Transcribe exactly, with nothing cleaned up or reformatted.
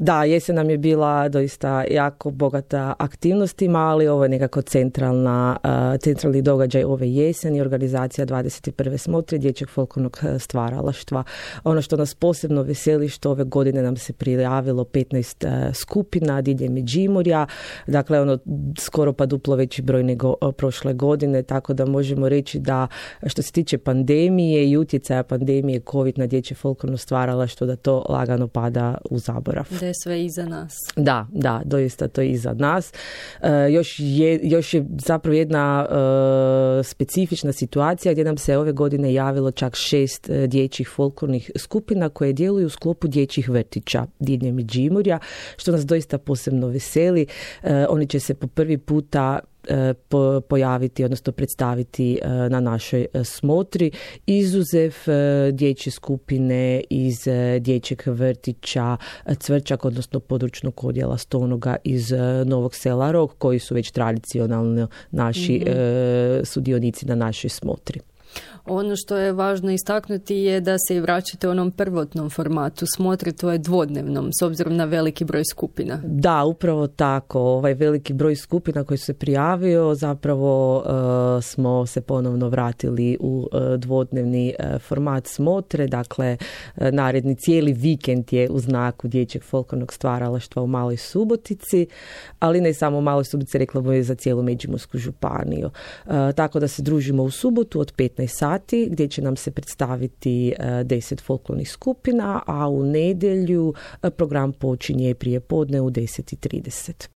Da, jesen nam je bila doista jako bogata aktivnostima, ali ovo je nekako centralna, uh, centralni događaj ove jeseni, organizacija dvadeset prve smotre dječjeg folklornog stvaralaštva. Ono što nas posebno veseli što ove godine nam se prijavilo petnaest uh, skupina diljem Međimurja, dakle ono skoro pa duplo veći broj nego uh, prošle godine, tako da možemo reći da što se tiče pandemije i utjecaja pandemije COVID na dječje folklorno stvaralaštvo, da to lagano pada u zaborav. Da je sve iza nas. Da, da, doista to je iza nas. Uh, još, je, još je zapravo jedna uh, specifična situacija gdje nam se ove godine javilo čak šest uh, dječjih folklornih skupina koje djeluju u sklopu dječjih vrtića diljem Međimurja, što nas doista posebno veseli. Uh, oni će se po prvi puta Po, pojaviti, odnosno predstaviti uh, na našoj uh, smotri. Izuzev uh, dječje skupine iz uh, dječjeg vrtića uh, Cvrčak, odnosno područnog odjela Stonoga iz uh, Novog Sela Rog, koji su već tradicionalno naši mm-hmm. uh, sudionici na našoj smotri. Ono što je važno istaknuti je da se i vraćate u onom prvotnom formatu smotre, to je dvodnevnom, s obzirom na veliki broj skupina. Da, upravo tako. Ovaj veliki broj skupina koji se prijavio, zapravo uh, smo se ponovno vratili u uh, dvodnevni uh, format smotre. Dakle, uh, naredni cijeli vikend je u znaku dječjeg folklornog stvaralaštva u Maloj Subotici, ali ne samo u Maloj Subotici, rekla bih za cijelu Međimursku županiju. Uh, tako da se družimo u subotu od petnaest sati, gdje će nam se predstaviti deset folklornih skupina, a u nedjelju program počinje prije podne u deset i trideset.